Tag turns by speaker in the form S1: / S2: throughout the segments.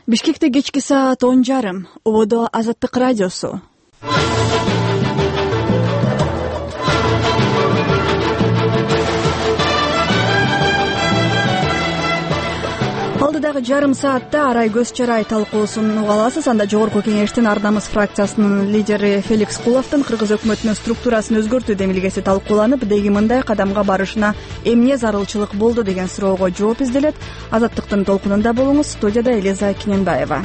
S1: Бишкекте кечки саат 10:30. Ободо Азаттык радиосу. Алдыдагы жарым саатта арай көз чарай талкуусун уга аласыз. Анда Жогорку Кеңештин Ар намыс фракциясынын лидери Феликс Куловдун кыргыз өкмөтүнүн структурасын өзгөртүү демилгеси талкууланып, деги мындай кадамга барышына эмне зарылчылык болду деген суроого жооп изделет. Азаттыктын толкунунда болуңуз. Студияда Элиза Киненбаева.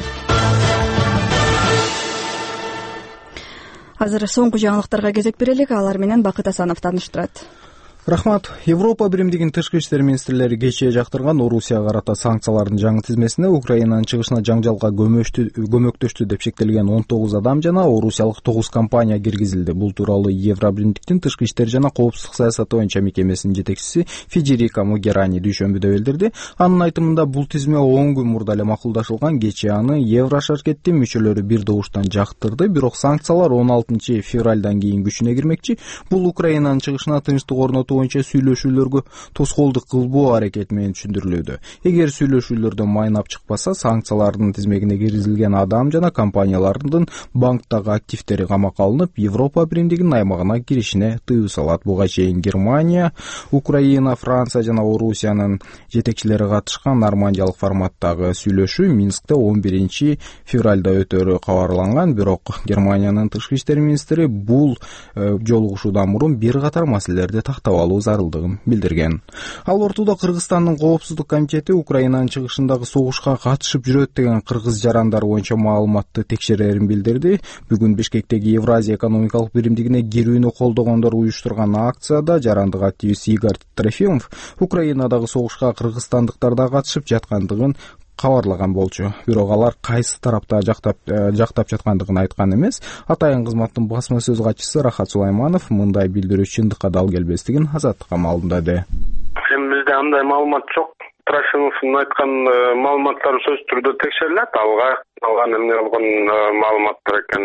S1: Азыр соңку жаңылыктарга кезек берелик. Алар менен Бакыт Асанов тааныштырат.
S2: Рахмат. Европа биримдигинин тышкы иштер министрлери кечээ жактырган Орусияга карата санкциялардын жаңы тизмесине Украинанын чыгышына жаңжалга көмөктөштү деп шектелген 19 адам жана орусиялык 9 компания киргизилди. Бул тууралуу Евро биримдиктин тышкы иштер жана коопсуздук саясаты боюнча мекемесинин жетекчиси Федерико Могерани дүйшөмбүдө билдирди. Анын айтымында бул тизме 10 күн мурда эле макулдашылган. Кечээ аны Еврошаркеттин мүчөлөрү бир добуштан жактырды, бирок санкциялар 16 февралдан кийин күчүнө кирмекчи. Бул Украинанын чыгышына тынчтык орнотуу боюнча сүйлөшүүлөргө тоскоолдук кылбоо аракети менен түшүндүрүлүүдө. Эгер сүйлөшүүлөрдөн майнап чыкпаса, санкциялардын тизмегине киргизилген адам жана компаниялардын банктагы активдери камакка алынып, Европа биримдигинин аймагына киришине тыюу салат. Буга чейин Германия, Украина, Франция жана Орусиянын жетекчилери катышкан нормандиялык форматтагы сүйлөшүү Минскте 11 февралда өтөрү кабарланган, бирок Германиянын тышкы иштер министри бул жолугушуудан мурун бир катар маселелерди тактап алуу зарылдыгын билдирген. Ал ортодо Кыргызстандын коопсуздук комитети Украинанын чыгышындагы согушка катышып жүрөт деген кыргыз жарандары боюнча маалыматты текшерерин билдирди. Бүгүн Бишкектеги Евразия экономикалык биримдигине кирүүнү колдогондор уюштурган акцияда жарандык активист Игорь Трофимов Украинадагы согушка кыргызстандыктар да катышып жаткандыгын кабарлаган болчу. Бирок алар кайсы тарапта жактап жаткандыгын айткан эмес. Атайын кызматтын басма сөз катчысы Рахат Сулайманов мындай билдирүү чындыкка дал келбестигин Азаттыкка маалымдады.
S3: Бизде андай маалымат жок. Трофимовдун айткан маалыматтары сөзсүз түрдө текшерилет. Алган эмне болгон маалыматтар экен.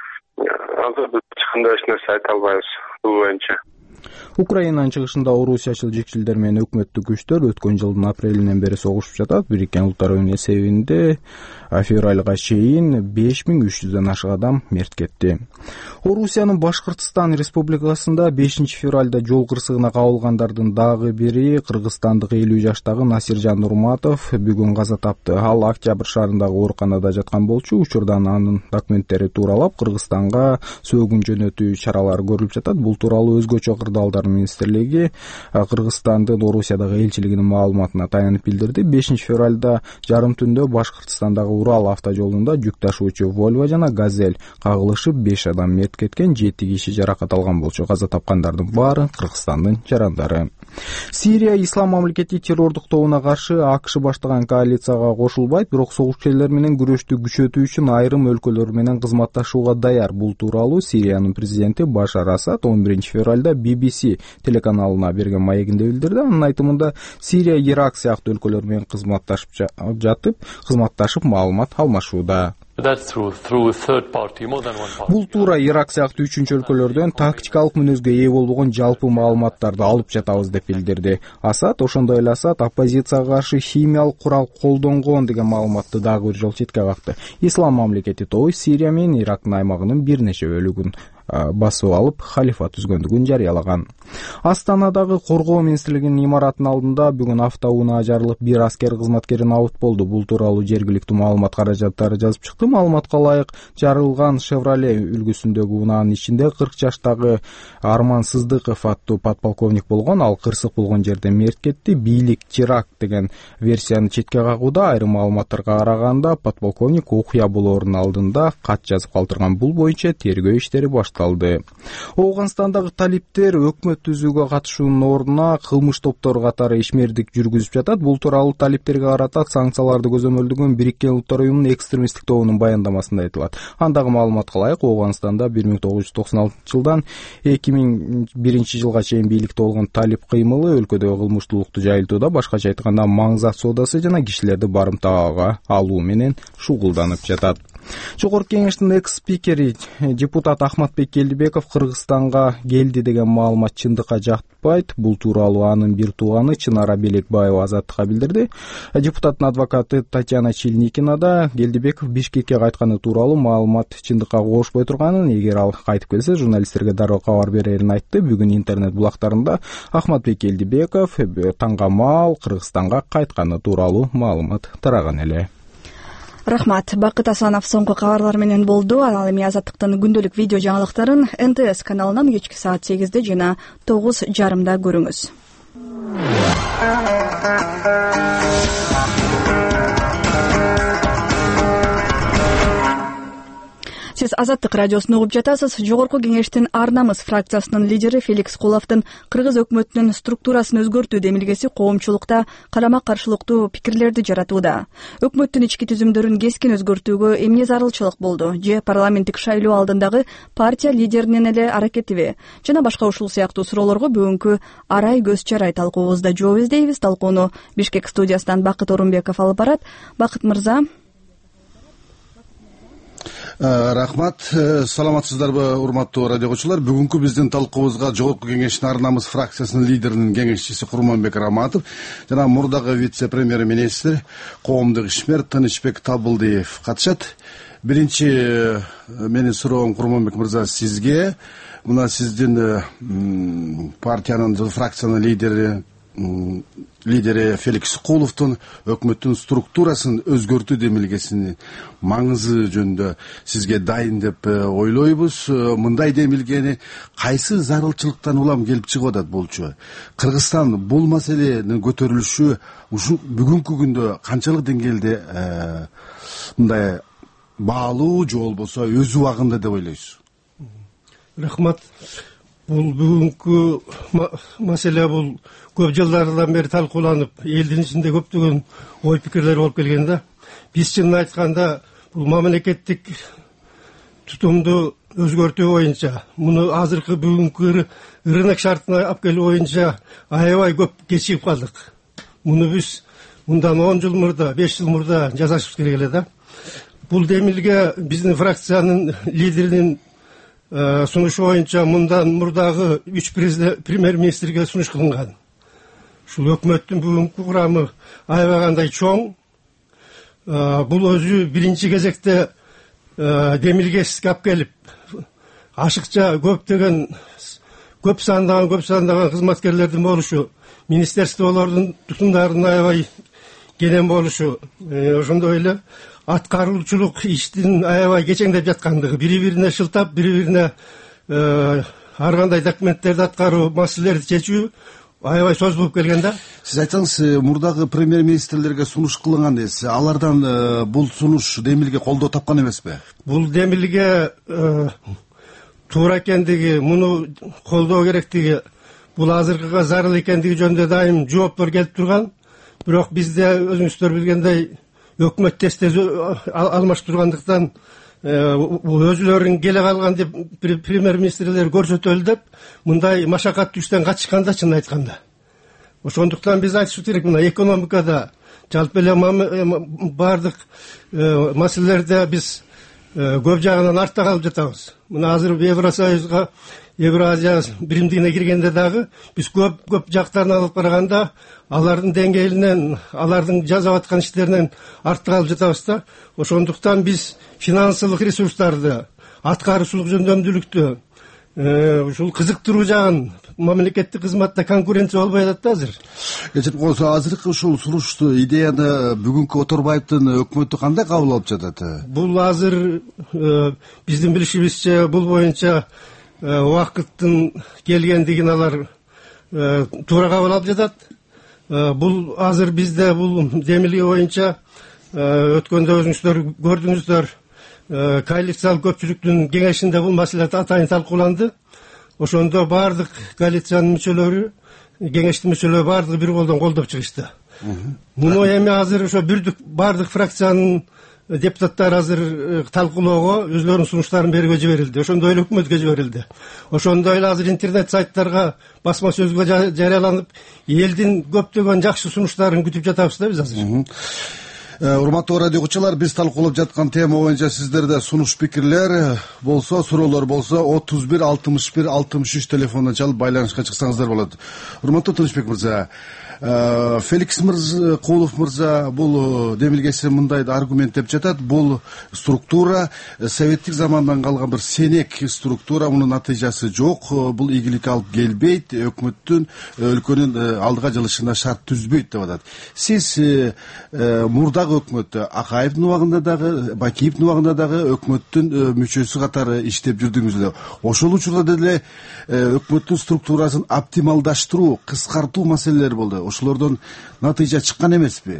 S3: Азыр биз эч кандай нерсе айта албайбыз бул боюнча.
S2: Украинанын чыгышында орусиячыл жекчилдер менен өкмөттүк күчтөр өткөн жылдын апрелинен бери согушуп жатат. Бириккен Улуттар Уюмунун эсебинде февралга чейин 5300дөн ашык адам мерт кетти. Орусиянын Башкыртстан республикасында 5 февралда жол кырсыгына кабылгандардын дагы бири кыргызстандык 50 жаштагы Насиржан Нурматов бүгүн каза тапты. Ал Октябрь шаарындагы ооруканада жаткан болчу. Учурдан анын документтери тууралап Кыргызстанга сөөгүн жөнөтүү чаралары көрүлүп жатат. Бул тууралуу өзгөчө кырдаалдар министрлиги Кыргызстандын Орусиядагы элчилигинин маалыматына таянып билдирди. 5 февралда жарым түндө Башкыртстандагы Урал автожолунда жүк ташуучу Volvo жана Газель кагылышып 5 адам мерт кеткен, 7 киши жаракат алган болчу. Каза тапкандардын баары Кыргызстандын жарандары. Сирия Ислам мамлекети террордук тобуна каршы АКШ баштаган коалицияга кошулбайт, бирок согушчулар менен күрөштү күчөтүү үчүн айрым өлкөлөр менен кызматташууга даяр. Бул тууралуу Сириянын президенти Башар Асад 11 февралда BBC телеканалына берген маегинде билдирди. Анын айтымында Сирия Ирак сыяктуу өлкөлөр менен кызматташып маалымат алмашууда. Бул туура Ирак сыяктуу үчүнчү өлкөлөрдөн тактикалык мүнөзгө ээ болбогон жалпы маалыматтарды алып жатабыз деп билдирди. Асад ошондой эле оппозицияга каршы химиялык курал колдонгон деген маалыматты дагы бир жолу четке какты. Ислам мамлекети тобу Сирия менен Ирактын аймагынын бир нече бөлүгүн басып алып халифат түзгөндүгүн жарыялаган. Астанадагы коргоо министрлигинин имаратынын алдында бүгүн автоунаа жарылып, бир аскер кызматкери набыт болду. Бул тууралуу жергиликтүү маалымат каражаттары жазып чыкты. Маалыматка ылайык, жарылган Chevrolet үлгүсүндөгү унаанын ичинде 40 жаштагы Арман Сыздыков аттуу подполковник болгон. Ал кырсык болгон жерде мерт кетти. Бийлик теракт деген версияны четке кагууда. Айрым маалыматтарга караганда подполковник окуя болоорунун алдында кат жазып калтырган. Бул боюнча тергөө иштери башталды. Ооганстандагы талиптер өкмөт түзүүгө катышуунун ордуна кылмыш топтору катары ишмердик жүргүзүп жатат. Бул тууралуу талиптерге карата санкцияларды көзөмөлдөгөн Бириккен Улуттар Уюмунун экстремисттик тобунун баяндамасында айтылат. Андагы маалыматка ылайык, Ооганстанда 1996 жылдан 2001 жылга чейин бийликте болгон талип кыймылы өлкөдөгү кылмыштуулукту жайылтууда, башкача айтканда маңзат соодасы жана кишилерди барымтага алуу менен шугулданып жатат. Жогорку кеңештин экс спикери депутат Ахматбек Келдибеков Кыргызстанга келди деген маалымат чындыкка жатпайт. Бул тууралуу анын бир тууганы Чынара Белекбаева Азаттыкка билдирди. Депутаттын адвокаты Татьяна Чильникина да Келдибеков Бишкекке кайтканы тууралуу маалымат чындыкка кошпой турганын, эгер ал кайтып келсе журналисттерге дароо кабар берерин айтты. Бүгүн интернет булактарында Ахматбек Келдибеков таңгамал Кыргызстанга кайтканы тууралуу маалымат тараган эле.
S1: Рахмат. Бакыт Асанов соңку кабарлар менен болду. Ал эми Азаттыктын күндөлүк видео жаңылыктарын НТС каналынан кечки саат 8-де жана 9:30 көрүңүз. Сиз Азаттык радиосун угуп жатасыз. Жогорку кеңештин Ар намыс фракциясынын лидери Феликс Куловдун кыргыз өкмөтүнүн структурасын өзгөртүү демилгеси коомчулукта карама-каршылыктуу пикирлерди жаратууда. Өкмөттүн ички түзүмдөрүн кескин өзгөртүүгө эмне зарылчылык болду? Же парламенттик шайлоо алдындагы партия лидеринин эле аракетиби? Жана башка ушул сыяктуу суроолорго бүгүнкү Арай көз чарай талкуубузда жооп издейбиз. Талкууну Бишкек студиясынан Бакыт Орунбеков алып барат. Бакыт мырза.
S4: Рахмат. Саламатсыздарбы, урматтуу радио көрүүчүлөр. Бүгүнкү биздин талкуубузга Жогорку кеңештин Ар намыс фракциясынын лидеринин кеңешчиси Курманбек Раматов жана мурдагы вице-премьер-министр, коомдук ишмер Тынычбек Табылдиев катышат. Биринчи менин суроом, Курманбек мырза, сизге. Мына сиздин партиянын, фракциянын лидери Феликс Куловдун өкмөттүн структурасын өзгөртүү демилгесинин маңызы жөнүндө сизге дайын деп ойлойбуз. Мындай демилгени кайсы зарылчылыктан улам келип чыгып атат болчу? Кыргызстан бул маселенин көтөрүлүшү ушу бүгүнкү күндө канчалык деңгээлде мындай баалуу же болбосо өз убагында деп ойлойсуз?
S5: Рахмат. Бул бүгүнкү маселе бул көп жылдардан бери талкууланып, элдин ичинде көптөгөн ой пикирлер болуп келген да. Биз чынын айтканда бул мамлекеттик тутумду өзгөртүү боюнча, муну азыркы бүгүнкү рынок шартына алып келүү боюнча аябай көп кечигип калдык. Муну биз мындан 10 жыл мурда, 5 жыл мурда жасашыбыз керек эле да. Бул демилге биздин фракциянын лидеринин сунушу боюнча мындан мурдагы 3 премьер-министрге сунуш кылынган. Ушул өкмөттүн бүгүнкү курамы аябай кандай чоң. Бул өзү биринчи кезекте демилгесизге алып келип, ашыкча көп сандаган кызматкерлердин болушу, министерстволордун тутумдарынын аябай кенен болушу, ошондой эле аткаруучулук иштин аябай кечеңдеп жаткандыгы, бири-бирине шылтап, бири-бирине ар кандай документтерди аткаруу, маселелерди чечүү аябай созулуп келген да.
S4: Сиз айтсаңыз, мурдагы премьер-министрлерге сунуш кылынган дейсиз. Алардан бул сунуш демилге колдоо тапкан эмеспи?
S5: Бул демилге туура экендиги, муну колдоо керектиги, бул азыркыга зарыл экендиги жөнүндө дайым жооптор келип турган. Бирок бизде өзүңүздөр билгендей өкмөт тез алмаштыргандыктан өзүлөрүн келе калган деп премьер-министрлер көрсөтөлү деп мындай машакаттуу иштен качышканда, чын айтканда. Ошондуктан биз айтышыбыз керек, мына экономикада жалпы эле бардык маселелерде биз көп жагынан артта калып жатабыз. Мына азыр Евросоюзга, Евразия биримдигине киргенде дагы биз көп жактарын алып караганда алардын деңгээлинен, алардын жасап аткан иштеринен артта калып жатабыз да. Ошондуктан биз финансылык ресурстарды, аткаруучулук жөндөмдүүлүктү, ушул кызыктыруу жагын, мамлекеттик кызматта конкуренция болбой атат да азыр.
S4: Кечирип койсо, азыркы ушул сунушту, идеяны бүгүнкү Оторбаевдин өкмөтү кандай кабыл алып жатат?
S5: Бул азыр биздин билишибизче бул боюнча убакыттын келгендигин алар туура кабыл алып жатат. Бул азыр бизде бул демилге боюнча өткөндө өзүңүздөр көрдүңүздөр, коалициялык көпчүлүктүн кеңешинде бул маселе атайын талкууланды. Ошондо бардык коалициянын мүчөлөрү, кеңештин мүчөлөрү бардыгы бир колдон колдоп чыгышты. Муну эми азыр ошо бардык фракциянын депутаттары азыр талкуулоого өзлөрүнүн сунуштарын берүүгө жиберилди. Ошондой эле өкмөткө жиберилди. Ошондой эле азыр интернет сайттарга, басма сөзгө жарыяланып, элдин көптөгөн жакшы сунуштарын күтүп жатабыз да биз азыр.
S4: Урматтуу радио угуучулар, биз талкуулап жаткан тема боюнча сиздерде сунуш пикирлер болсо, суроолор болсо 31 61 63 телефондон чалып байланышка чыксаңыздар болот. Урматтуу Тынычбек мырза, Феликс Кулов мырза бул демилгеси мындай аргументтеп жатат. Бул структура советтик замандан калган бир сенек структура, мунун натыйжасы жок, бул ийгиликке алып келбейт, өкмөттүн өлкөнүн алдыга жылышына шарт түзбөйт деп атат. Сиз мурдагы өкмөттө Акаевдин убагында дагы, Бакиевдин убагында дагы өкмөттүн мүчөсү катары иштеп жүрдүңүз. Ошол учурда деле өкмөттүн структурасын оптималдаштыруу, кыскартуу маселелери болду. Ошолордон натыйжа чыккан эмеспи?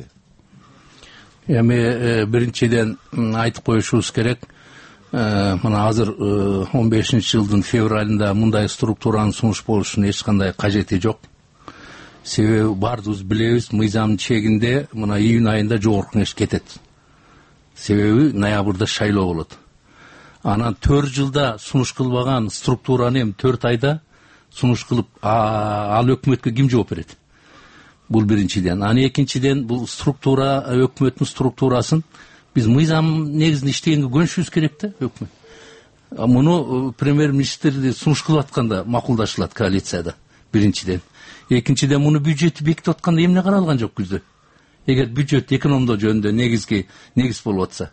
S6: Эми биринчиден айтып коюшубуз керек. Мына азыр 15-жылдын февралында мындай структуранын сунуш болушунун эч кандай кажети жок. Себеби баарыбыз билебиз, мыйзамдын чегинде мына июнь айында жогорку кеңеш кетет. Себеби ноябрда шайлоо болот. Анан 4 жылда сунуш кылбаган структураны эми 4 айда сунуш кылып, ал өкмөткө ким жооп берет? Бул биринчиден. Аны экинчиден, бул структура, өкмөттүн структурасын биз мыйзам негизинде иштегенге көнүшүбүз керек да, өкмөт. Муну премьер-министрди сунуш кылып атканда макулдашылат коалицияда, биринчиден. Экинчиден, муну бюджетти бекитип атканда эмне каралган жок күздө? Эгер бюджет экономдоо жөнүндө негиз болуп атса.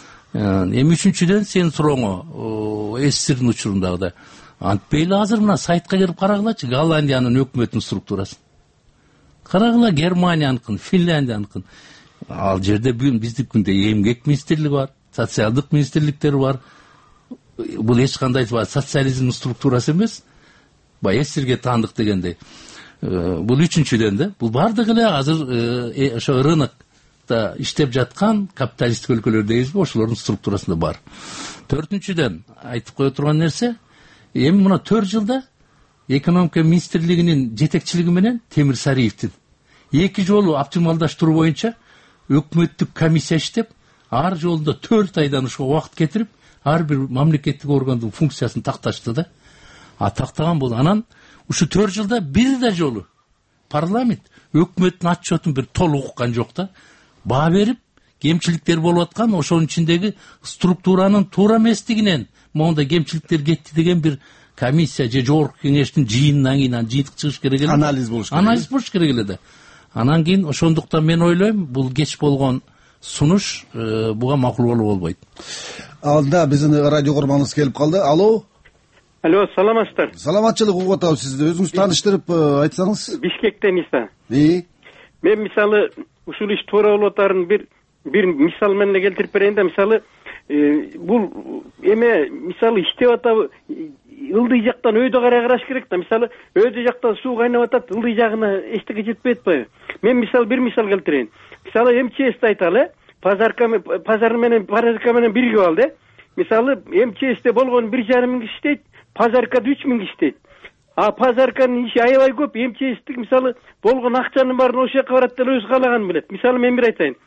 S6: Эми үчүнчүдөн, сенин сурооңо СССРдин учурундагыдай антпейли азыр мына сайтка кирип карагылачы, Голландиянын өкмөтүнүн структурасын. Карагыла, Германияныкын, Финляндияныкын. Ал жерде биздикинде эмгек министрлиги бар, социалдык министрликтер бар. Бул эч кандай социализмдин структурасы эмес. Баягы СССРге таандык дегендей. Бул үчүнчүдөн да, бул бардыгы эле азыр ошо рынокто иштеп жаткан капиталисттик өлкөлөр дейбизби, ошолордун структурасында бар. Төртүнчүдөн айтып кое турган нерсе, эми мына 4 жылда экономика министрлигинин жетекчилиги менен Темир Сариевдин 2 жолу оптималдаштыруу боюнча өкмөттүк комиссия иштеп, ар жолунда 4 айдан ушуга убакыт кетирип, ар бир мамлекеттик органдын функциясын такташты да. Тактаган болду. Анан ушу 4 жылда бир да жолу парламент өкмөттүн отчетун бир толук уккан жок да. Баа берип, кемчиликтер болуп аткан, ошонун ичиндеги структуранын туура эместигинен монда кемчиликтер кетти деген бир комиссия же жогорку кеңештин жыйынынан кийин жыйынтык чыгыш керек эле.
S4: Анализ болуш керек
S6: эле да. Анан кийин ошондуктан мен ойлойм, бул кеч болгон сунуш буга макул болуп болбойт.
S4: Алда биздин радио көрманыбыз келип калды. Алло.
S7: Алло, саламатсыздар.
S4: Саламатчылык угуп атабыз сизди. Өзүңүз тааныштырып айтсаңыз.
S7: Бишкектен Иса. Мен мисалы ушул иш туура болуп атарын бир мисал менен келтирип берейин да. Мисалы бул эме мисалы иштеп атабы, ылдый жактан өйдө караш керек да. Мисалы өйдө жакта суу кайнап атат, ылдый жагына эчтеке жетпей атпайбы? Мен бир мисал келтирейин. Мисалы МЧСти айталы, пазар менен биригип алды. Мисалы МЧСте болгон 1,5 миң киши иштейт, пазаркада 3 миң киши иштейт. Пазарканын иши аябай көп, МЧСтик мисалы болгон акчанын баарын ошол жака барат деле өзү каалаганын билет. Мисалы мен бир айтайын.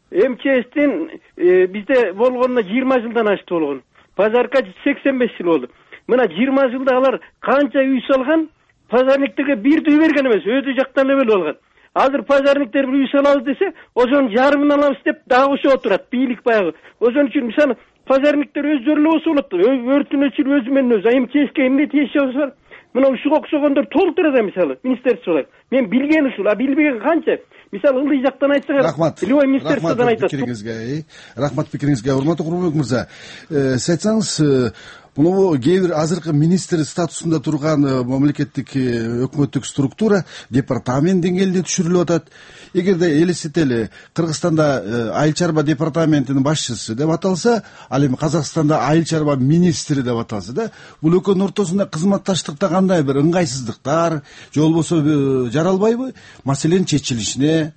S7: МЧСтин бизде болгонуна 20 жылдан ашты болгон. Пазарка 85 жыл болду. Мына 20 жылда алар канча үй салган, пазарниктерге бир үй берген эмес, өйдө жактан эле алган. Азыр пазарниктер бир үй салабыз десе, ошонун жарымын алабыз деп дагы ошо отурат, бийлик баягы. Ошон үчүн мисалы пазарниктер өздөрү эле болсо болот. Өртүн өчүрүп өзү менен өзү. МЧСке эмне тиеши болсо, мына ушуга окшогондор толтурат мисалы министрликтер. Мен билген ушул, билбеген канча. Мисалы ылдый жактан айтсаңар, любой министрликтен айтат.
S4: Рахмат пикириңизге, урматтуу Курманбек мырза. Сиз айтсаңыз, муну кээ бир азыркы министр статусунда турган мамлекеттик өкмөттүк структура департамент деңгээлинде түшүрүлүп атат. Эгерде элестетели, Кыргызстанда айыл чарба департаментинин башчысы деп аталса, ал эми Казакстанда айыл чарба министри деп аталса да, бул экөөнүн ортосунда кызматташтыкта кандай бир ыңгайсыздыктар же болбосо жаралбайбы? Маселенин чечилишине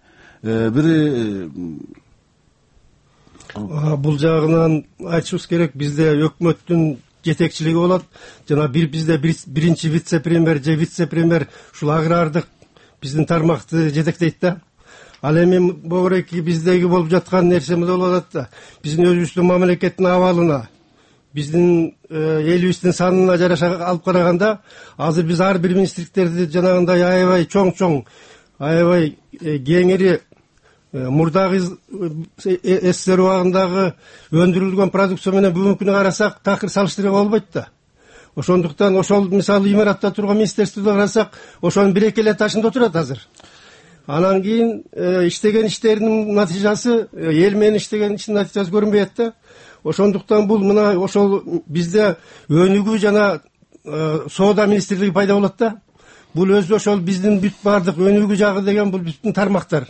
S5: бул жагынан айтышыбыз керек. Бизде өкмөттүн жетекчилиги болот. Жана бизде биринчи вице-премьер же вице-премьер ушул агрардык биздин тармакты жетектейт да. Ал эми могуреки биздеги болуп жаткан нерсемиз болуп атат да. Биздин өзүбүздүн мамлекеттин абалына, биздин элибиздин санына жараша алып караганда, азыр биз ар бир министрликтерди жанагындай аябай чоң, аябай кеңири мурдагы СССР убагындагы өндүрүлгөн продукция менен бүгүнкүнү карасак такыр салыштырууга болбойт да. Ошондуктан ошол мисалы имаратта турган министрликти карасак, ошонун бир эки эле этажында отурат азыр. Анан кийин иштеген иштеринин натыйжасы, эл менен иштеген иштин натыйжасы көрүнбөйт да. Ошондуктан бул мына ошол бизде өнүгүү жана соода министрлиги пайда болот да. Бул өзү ошол биздин бүт бардык өнүгүү жагы деген бул бүттүн тармактар.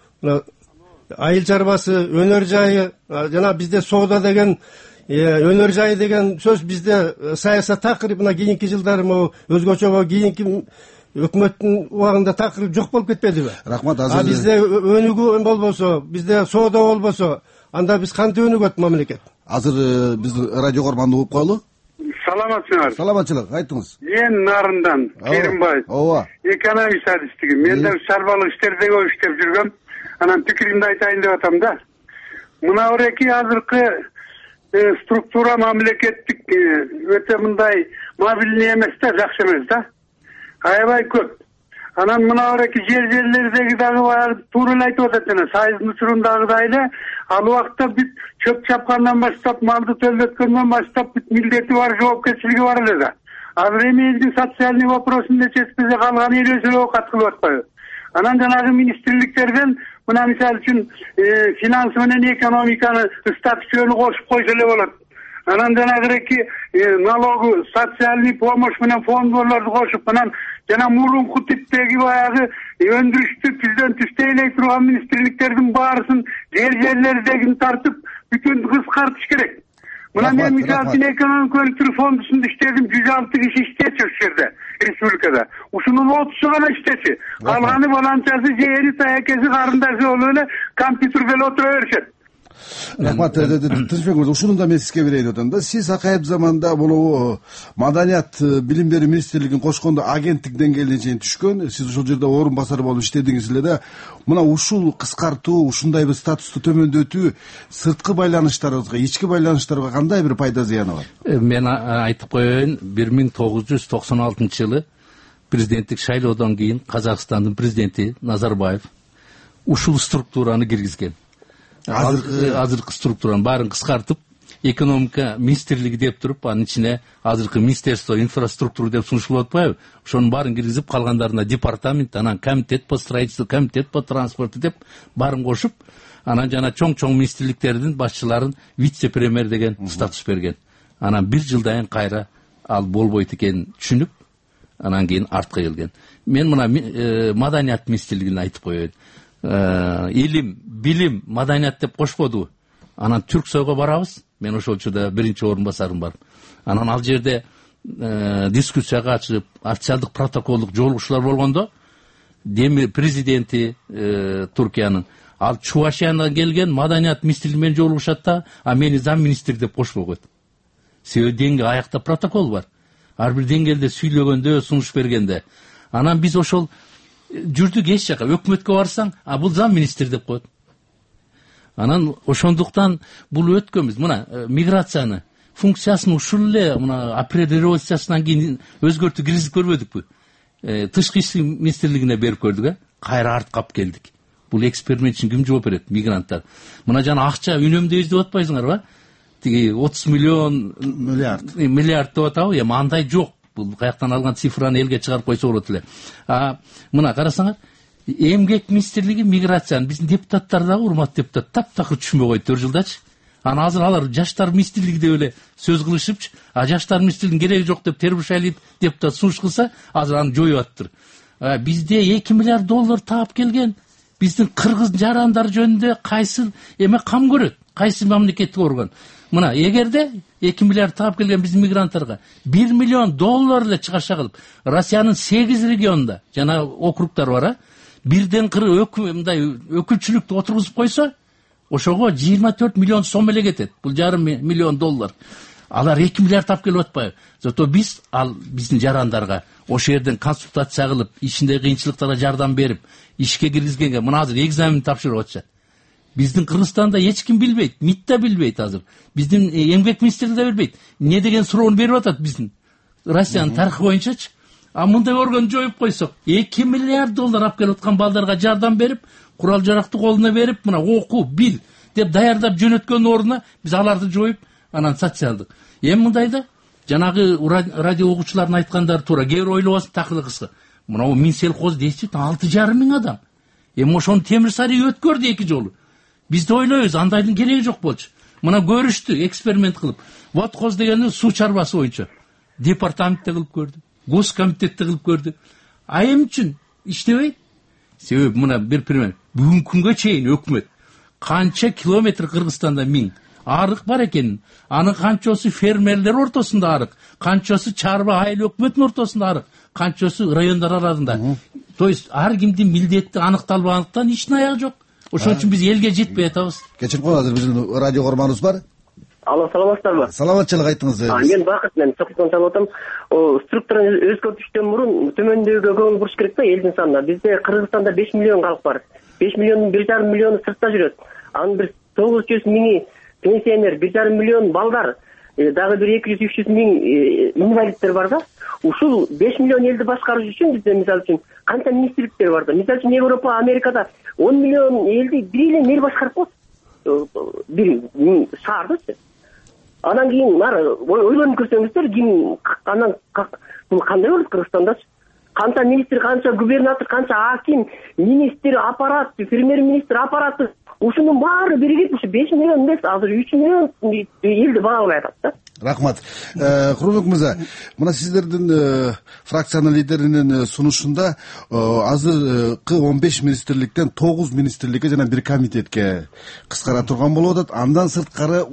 S5: Айыл чарбасы, өнөр жайы, жана бизде соода деген, өнөр жайы деген сөз бизде саясат такыр мына кийинки жылдары өзгөчө кийинки өкмөттүн убагында такыр жок болуп кетпедиби?
S4: Рахмат. Азыр
S5: бизде өнүгүү болбосо, бизде соода болбосо, анда биз кантип өнүгөт мамлекет?
S4: Азыр биз радио көрманды угуп коелу.
S3: Саламатсыңар.
S4: Саламатчылык, айтыңыз.
S3: Мен Нарындан Керимбаев.
S4: Ооба.
S3: Экономист адистиги. Мен да шаруалык иштерде көп иштеп жүргөм. Анан пикиримди айтайын деп атам да. Мына ореки азыркы структура мамлекеттик өтө мындай мобильный эмес да, жакшы эмес да. Аябай көп. Анан мына ореки жерлердеги дагы бар, туура эле айтып атат жана сайыздын учурундагыдай эле ал убакта бүт чөп чапкандан баштап, малды төлөткөндөн баштап бүт милдети бар, жоопкерчилиги бар эле да. Азыр эми элдин социальный вопросун чечпесе калган эл өзү оокат кылып атпайбы? Анан жанагы министрликтерден мына мисалы үчүн финанс менен экономиканы статистиканы кошуп койсо эле болот. Анан жанагы налогу, социальный помощь менен фондорлорду кошуп, анан жана мурунку типтеги баягы өндүрүштү түздөн түстейлей турган министрликтердин баарысын жерлердегин тартып бүтүн кыскартыш керек. Мына мен мисалы үчүн экономика өнүктүрүү фондусунда иштедим, 106 киши иштечү ушул жерде, республикада. Ушунун 30-ы гана иштечү. Калганы баланчасы, жээри, таякеси, карындашы болуп эле компьютерде эле отура беришет.
S4: Рахмат. Тынчбек мырза, ушуну да мен сизге берейин атам да. Сиз акайып заманда бул маданият билим берүү министрлигин кошкондо агенттик деңгээлине чейин түшкөн. Сиз ушул жерде орун басары болуп иштедиңиз эле да. Мына ушул кыскартуу, ушундай бир статусту төмөндөтүү сырткы байланыштарыбызга, ички байланыштарга кандай бир пайда зыяны бар?
S6: Мен айтып коеюн, 1996-жылы президенттик шайлоодон кийин Казакстандын президенти Назарбаев ушул структураны киргизген. Азыркы структураны баарын кыскартып, экономика министрлиги деп туруп, анын ичине азыркы министерство инфраструктура деп сунушталып атпайбы? Ошонун баарын киргизип, калгандарына департамент, анан комитет по строительству, комитет по транспорту деп баарын кошуп, анан жана чоң министрликтердин башчыларын вице-премьер деген статус берген. Анан бир жылдан кайра ал болбойт экенин түшүнүп, анан кийин артка келген. Мен мына маданият министрлигин айтып коеюн. Илим, билим, маданият деп кошподу. Анан Түрксойго барабыз. Мен ошол учурда биринчи орун басарым бар. Анан ал жерде дискуссияга ачып, официалдык протоколдук жолугушуулар болгондо, деми президенти Туркиянын ал Чувашиядан келген маданият министрлиги менен жолугушат да, а мени зам министр деп кошпой койт. Себеби деңгээлде аякта протокол бар. Ар бир деңгээлде сүйлөгөндө, сунуш бергенде. Анан биз ошол жүрдүк эч жака, өкмөткө барсаң, бул зам министр деп коет. Анан ошондуктан бул өткөнбүз. Мына миграцияны функциясын ушул эле мына апрель революциясынан кийин өзгөртүп киргизип көрбөдүкпү? Тышкы иштер министрлигине берип көрдүк, кайра артка алып келдик. Бул эксперимент үчүн ким жооп берет? Мигранттар. Мына жана акча үнөмдөйбүз деп атпайсыңарбы? Тиги 30 миллион миллиард деп атабы? Эми андай жок. Бул каяктан алган цифраны элге чыгарып койсо болот эле. Мына карасаңар, эмгек министрлиги миграцияны биздин депутаттар дагы, урматтуу депутат, таптакыр түшүнбөй койду 4 жылдачы. Анан азыр алар жаштар министрлиги деп эле сөз кылышыпчы, жаштар министрлигинин кереги жок деп Тербушали депутат сунуш кылса, азыр аны жоюп атыптыр. Бизде 2 миллиард доллар таап келген. Биздин кыргыз жарандар жөнүндө кайсы эме кам көрөт? Кайсы мамлекеттик орган? Мына эгерде 2 миллиард таап келген биздин мигранттарга 1 миллион доллар эле чыгаша кылып, Россиянын 8 регионунда жана округдар бар, бирден кыры мындай өкүлчүлүктү отургузуп койсо, ошого 24 миллион сом эле кетет. Бул жарым миллион доллар. Алар 2 миллиард таап келип атпайбы? Зато биз биздин жарандарга ошол жерден консультация кылып, ичинде кыйынчылыктарга жардам берип, ишке киргизгенге мына азыр экзамен тапшырып атышат. Биздин Кыргызстанда эч ким билбейт, МИД да билбейт азыр. Биздин эмгек министрлиги да билбейт. Эмне деген суроону берип атат биздин Россиянын тарыхы боюнчачы. А мындай орган жоюп койсок, $2 миллиард алып келип аткан балдарга жардам берип, курал жаракты колуна берип, мына окуу, бил деп даярдап жөнөткөн ордуна биз аларды жоюп, анан социалдык. Эми мындайда жанагы радио угуучулардын айткандары туура. Кээ бир ойлобосун такырды кыска. Мына Минсельхоз действительно 6,5 миң адам. Эми ошону Темир Сарый өткөрдү 2 жолу. Биз да ойлойбуз, андайдын кереги жок болчу. Мына көрүштү, эксперимент кылып. Водхоз дегенди суу чарбасы боюнча департаментте кылып көрдү, госкомитетте кылып көрдү. А эмне үчүн иштебейт? Себеби мына бир пример. Бүгүнкү күнгө чейин өкмөт канча километр Кыргызстанда миң арык бар экенин, анын канчасы фермерлер ортосунда арык, канчасы чарба айыл өкмөттүн ортосунда арык, канчасы райондар араларында. То есть ар кимдин милдети аныкталбагандыктан иштин аягы жок. Ошон үчүн биз элге жетпей атабыз.
S8: Кечирип коюңуз, азыр биздин радио көрманыбыз бар.
S9: Алло, саламатсыздарбы?
S8: Саламатчылык айтыңыз.
S9: Мен Бакыт, мен Чокуттан чалып атам. Структураны өзгөртүштөн мурун төмөндөгө көңүл буруш керек да, элдин санына. Бизде Кыргызстанда 5 миллион калк бар. 5 миллиондун 1,5 миллиону сыртта жүрөт. Анын бир 900 миңи пенсионер, 1,5 миллион балдар, дагы бир 200-300 миң инвалидтер бар да. Ушул 5 миллион элди башкарыш үчүн бизде мисалы үчүн канча министрликтер бар да. Мисалы үчүн Европа, Америкада 10 миллион элди бир эле мэр башкарып коет. Бир шаардычы. Анан кийин ойлонуп көрсөңүздөр, ким анан бул кандай болот Кыргызстандачы? Канча министр, канча губернатор, канча аким, министр, аппарат, премьер-министр аппараты, ушунун баары биригип ушу 5 миллион эмес, азыр 3 миллион элди багалай атат да.
S8: Рахмат. Курбек мырза, мына сиздердин фракциянын лидеринин сунушунда азыркы 15 министрликтен 9 министрликке жана бир комитетке кыскара турган болуп атат. Андан сырткары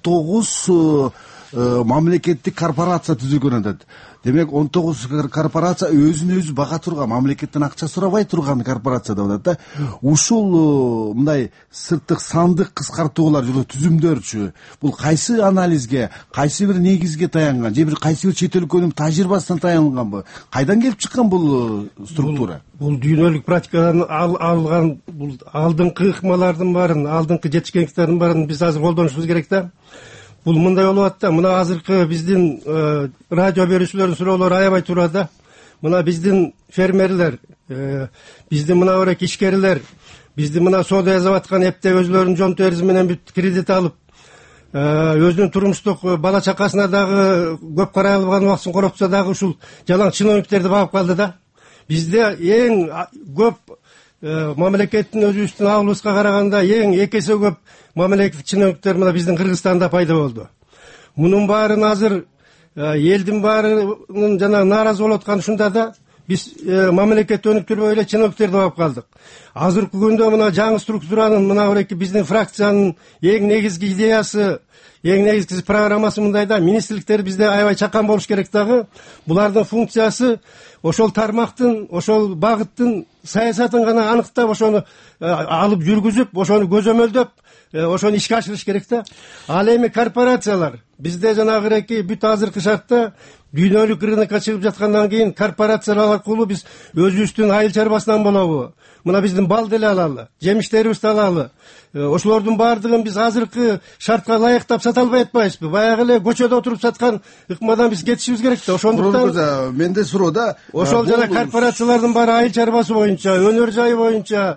S8: 19 мамлекеттик корпорация түзүлгөн атат. Демек 19 корпорация өзүн өзү бага турган, мамлекеттен акча сурабай турган корпорация деп атат да. Ушул мындай сырттык сандык кыскартуулар жана түзүмдөрчү бул кайсы анализге, кайсы бир негизге таянган, же бир кайсы бир чет өлкөнүн тажрыйбасына таянганбы? Кайдан келип чыккан бул структура?
S5: Бул дүйнөлүк практикадан алган, бул алдыңкы ыкмалардын баарын, алдыңкы жетишкендиктердин баарын биз азыр колдонушубуз керек да. Бул мындай болуп атты. Мына азыркы биздин радио берүүчүлөрдүн суроолору аябай туура да. Мына биздин фермерлер, биздин мына өрек ишкерлер, биздин мына соода жасап аткан эпте өзүлөрүнүн жон терisi менен бүт кредит алып, өзүнүн турмуштук бала чакасына дагы көп карай албаган убактысын коротса дагы ушул жалаң чиновниктерди багып калды да. Бизде эң көп мамлекеттин өзүбүздүн абалыбызга караганда эң 2 эсе көп мамлекеттик чиновниктер мына биздин Кыргызстанда пайда болду. Мунун баарын азыр элдин баарынын жана нааразы болуп атканы ушунда да, биз мамлекет өнүктүрбөй эле чиновниктерди багып калдык. Азыркы күндө мына жаңы структуранын мына бирки биздин фракциянын эң негизги идеясы, эң негизги программасы мындай да, министрликтер бизде аябай чакан болуш керек дагы. Булардын функциясы ошол тармактын, ошол багыттын саясатын гана аныктап, ошону алып жүргүзүп, ошону көзөмөлдөп, ошону ишке ашырыш керек да. Ал эми корпорациялар бизде жанагы бүт азыркы шартта дүйнөлүк рынокко чыгып жаткандан кийин корпорациялар аркылуу биз өзүбүздүн айыл чарбасынан болобу, мына биздин бал деле алалы, жемиштерибизди алалы. Ошолордун баардыгын биз азыркы шартка ылайыктап сата албай атпайбызбы? Баягы эле көчөдө отуруп саткан ыкмадан биз кетишибиз керек да.
S8: Ошондуктан менде суроо да.
S5: Ошол жана корпорациялардын баары айыл чарбасы боюнча, өнөр жайы боюнча,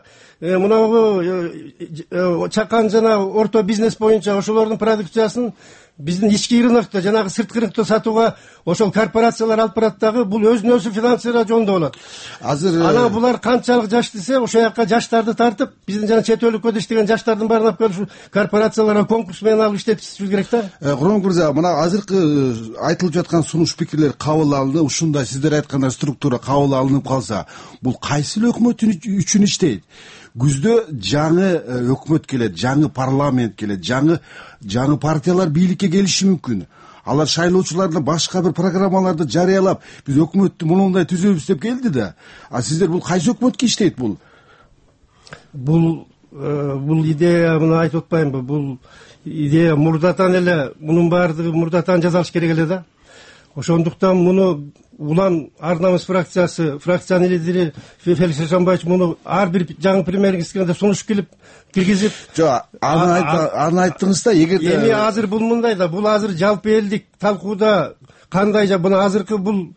S5: мынагу чакан жана орто бизнес боюнча ошолордун продукциясын биздин ички рынокто, жанагы сырткы рынокто сатууга ошол корпорациялар алып барат дагы, бул өзүнө өзү финансировать жолунда болот.
S8: Азыр
S5: анан булар канчалык жаш десе, ошол жака жаштарды тартып, биздин жана чет өлкөдө иштеген жаштардын баарын алып келип корпорацияларга конкурс менен алып иштетишибиз керек да.
S8: Курман мырза, мына азыркы айтылып жаткан сунуш пикирлер кабыл алынып, ушундай сиздер айткандай структура кабыл алынып калса, бул кайсы өкмөт үчүн иштейт? Күздө жаңы өкмөт келет, жаңы парламент келет, жаңы партиялар бийликке келиши мүмкүн. Алар шайлоочуларына башка бир программаларды жарыялап, биз өкмөттү мындай түзөбүз деп келди да. А сиздер бул кайсы өкмөткө иштейт бул?
S5: Бул идея, мына айтып атпаймынбы? Бул идея мурдатан эле, мунун баардыгы мурдатан жасалыш керек эле да. Ошондуктан муну улам ар намыс фракциянын лидери Феликс Шамбаевич муну ар бир жаңы премьер-министрге сунуш киргизип
S8: жок, аны айттыңыз да.
S5: Эми азыр бул мындай да, бул азыр жалпы элдик талкууда кандай мына азыркы бул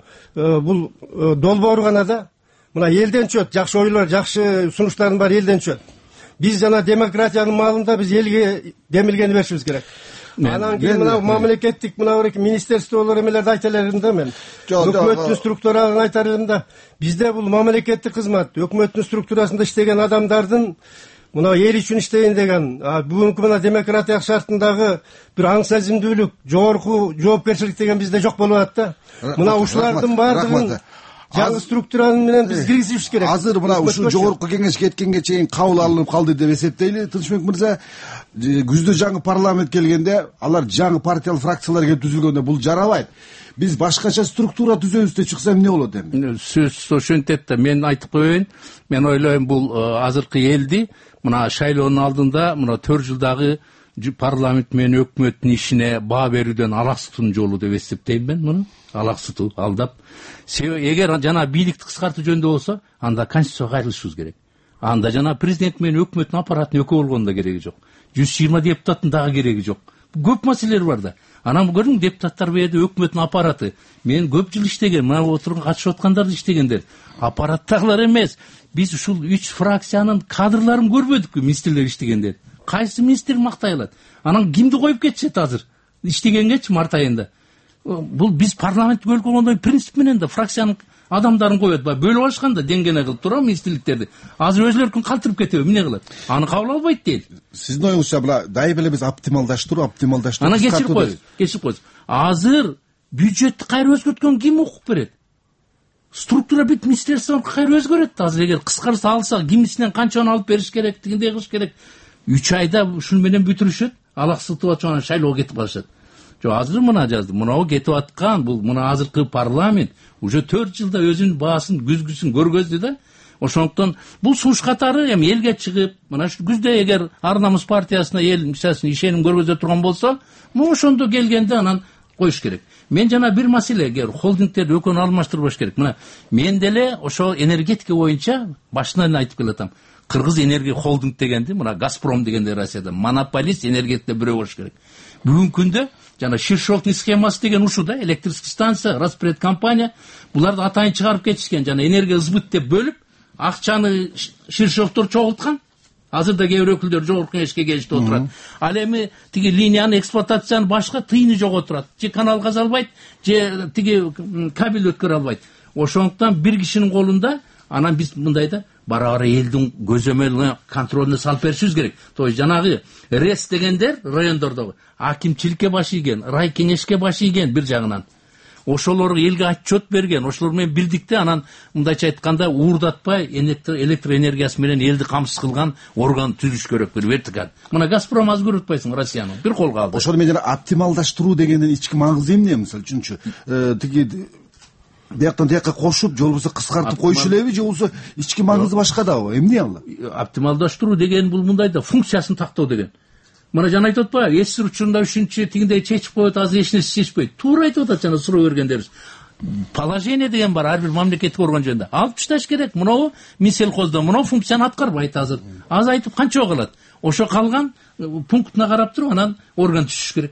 S5: долбоор гана да. Мына элден чөт, жакшы ойлор, жакшы сунуштардын баары элден чөт. Биз жана демократиянын маалында биз элге демилгени беришибиз керек. Анан кийин мына мамлекеттик министерстволор эмелерди айта элем да мен. Өкмөттүн структураларын айта элем да. Бизде бул мамлекеттик кызмат, өкмөттүн структурасында иштеген адамдардын мына эл үчүн иштейин деген, бүгүнкү мына демократиялык шартындагы бир аң сезимдүүлүк, жогорку жоопкерчилик деген бизде жок болуп атат да. Мына ушулардын баардыгын жаңы структура менен биз киргизишибиз керек.
S8: Азыр мына ушул жогорку кеңеш кеткенге чейин кабыл алынып калды деп эсептейли. Тынчбек мырза, күздө жаңы парламент келгенде алар жаңы партиялык фракциялар келип түзүлгөндө бул жарабайт. Биз башкача структура түзөбүз деп чыкса эмне болот эми?
S6: Сөз ошентет да, мен айтып коеюн. Мен ойлойм бул азыркы элди мына шайлоонун алдында мына 4 жылдагы парламент менен өкмөттүн ишине баа берүүдөн алаксытуунун жолу деп эсептейм мен муну. Алаксытуу, алдап. Себеби эгер жана бийликти кыскартуу жөнүндө болсо, анда конституцияга кайрылышыбыз керек. Анда жана президент менен өкмөттүн аппаратын экөө болгондун да кереги жок. 120 депутаттын дагы кереги жок. Көп маселелер бар да. Анан көрүң, депутаттар бээрде өкмөттүн аппараты. Мен көп жыл иштеген, мына отурган катышып аткандарды иштегендер. Аппараттагылар эмес. Биз ушул 3 фракциянын кадрларын көрбөдүкпү, министрлер иштегендер. Кайсы министр мактай алат? Анан кимди коюп кетишет азыр? Иштегенгечи март айында. Бул биз парламентке өлкөгөндөй принцип менен да фракциянын адамдарын коет. Бөлүп алышканда деңгене кылып тура министрликтерди. Азыр өзлөрүнүн калтырып кетеби, эмне кылат? Аны кабыл албайт дейт.
S8: Сиздин оюңузча була дайым эле биз оптималдаштыруу.
S6: Ана кечирип коебуз. Азыр бюджетти кайра өзгөрткөн ким укук берет? Структура бүт министерствону кайра өзгөрөт. Азыр эгер кыскартса алса, кимисинен канчаны алып бериш керек, тигиндей кылыш керек. 3 айда ушун менен бүтүрүшөт. Алаксытып атып шайлоого кетип калышат. Жок, азыр мына жазды. Мынау кетип аткан, бул мына азыркы парламент уже 4 жылда өзүнүн баасын, күзгүсүн көргөздү да. Ошондуктан бул сунуш катары эми элге чыгып, мына ушу күздө эгер ар намыс партиясына эл мисалын ишеним көргөзө турган болсо, му ошондо келгенде анан коюш керек. Мен жана бир маселе, эгер холдингтерди экөөнү алмаштырбаш керек. Мына мен деле ошо энергетика боюнча башынан айтып келатам. Кыргыз энергия холдинг дегенди, мына Газпром дегенде Россияда монополист энергетикте бирөө болуш керек. Бүгүнкү күндө жана Ширшовдун схемасы деген ушу да, электрический станция, распред компания, буларды атайын чыгарып кетишкен, жана энергия сбыт деп бөлүп, акчаны Ширшовдор чогулткан. Азыр да кээ бир өкүлдөр жогорку кеңешке келишип отурат. Ал эми тиги линияны эксплуатацияны башка тыйыны жок отурат. Же канал каза албайт, же тиги кабель өткөрө албайт. Ошондуктан бир кишинин колунда, анан биз мындайда бара-бара элдин көзөмөлүнө, контролуна салып беришибиз керек. То есть жанагы РЭС дегендер райондордогу акимчиликке баш ийген, рай кеңешке баш ийген бир жагынан. Ошолор элге отчет берген, ошолор менен бирдикте анан мындайча айтканда уурдатпай электр энергиясы менен элди камсыз кылган орган түзүш керек, бир вертикаль. Мына Газпром аз көрүп атпайсың Россияны, бир колго алды.
S8: Ошол менен оптималдаштыруу дегендин ички маңызы эмне, мисалы үчүнчү? Тиги бияктан тияка кошуп, же болбосо кыскартып коюш элеби, же болбосо ички маңызы башка дабы? Эмне ал?
S6: Оптималдаштыруу деген бул мындай да, функциясын тактоо деген. Мына жана айтып атпайбы, эсир учурунда үчүнчү тигиндей чечип коет, азыр эч нерсе чечпейт. Туура айтып атат жана суроо бергендерибиз. Положение деген бар ар бир мамлекеттик орган жөнүндө. Алып ташташ керек. Мынау Минселхоздо мынау функцияны аткарбайт азыр. Азыр айтып канча калат? Ошо калган пунктуна карап туруп анан орган түзүш керек.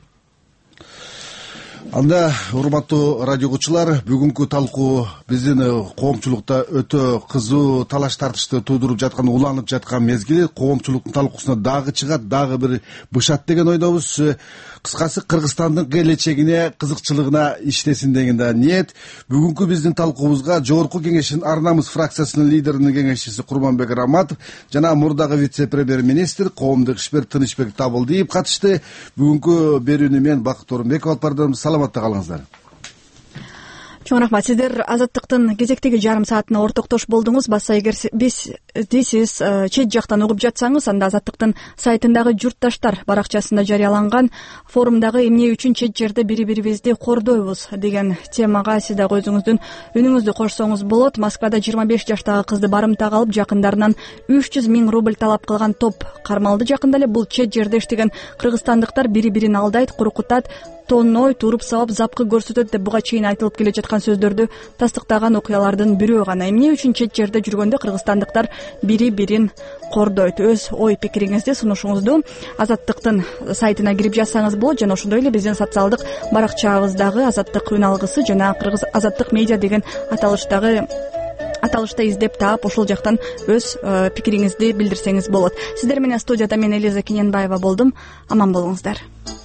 S8: Анда урматтуу радио угуучулар, бүгүнкү талкуу биздин коомчулукта өтө кызуу талаш тартышты туудуруп жаткан, уланып жаткан мезгили. Коомчулуктун талкуусуна дагы чыгат, дагы бир бышат деген ойдобуз. Кыскасы Кыргызстандын келечегине, кызыкчылыгына иштесин деген да ниет. Бүгүнкү биздин талкуубузга Жогорку кеңештин ар намыс фракциясынын лидеринин кеңешчиси Курманбек Раматов жана мурдагы вице-премьер-министр, коомдук ишмер Тынычбек Табылдиев катышты. Бүгүнкү берүүнү мен Бакыт Орунбеков алып бардым. Саламатта калыңыздар.
S1: Чоң рахмат. Сиздер Азаттыктын кезектеги жарым саатына ортоктош болдуңуз. Баса эгер сиз чет жактан угуп жатсаңыз, анда Азаттыктын сайтындагы журтташтар баракчасында жарыяланган форумдагы эмне үчүн чет жерде бири-бирибизди кордойбуз деген темага сиз дагы өзүңүздүн үнүңүздү кошсоңуз болот. Москвада 25 жаштагы кызды барымтага алып, жакындарынан 300 000 рубль талап кылган топ кармалды. Жакында эле бул чет жерде иштеген кыргызстандыктар бири-бирин алдайт, куркутат, тонной, туруп сабап, запкы көрсөтөт деп буга чейин айтылып келе жаткан сөздөрдү тастыктаган окуялардын бирөө гана. Эмне үчүн чет жерде жүргөндө кыргызстандыктар бири-бирин кордойт? Өз ой пикириңизди, сунушуңузду Азаттыктын сайтына кирип жазсаңыз болот, жана ошондой эле биздин социалдык баракчабыздагы Азаттык үн алгысы жана Кыргыз Азаттык медиа деген аталышта издеп таап, ошол жактан өз пикириңизди билдирсеңиз болот. Сиздер менен студияда мен Элиза Кененбаева болдум. Аман болуңуздар.